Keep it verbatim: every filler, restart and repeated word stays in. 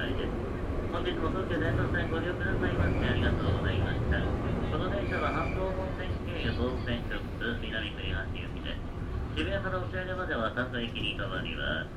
いです。本日も東急電車線ご利用くださいましてありがとうございました。この電車は半島本線経由東武線直通南栗橋行きです。渋谷から押上までは各駅に停まります。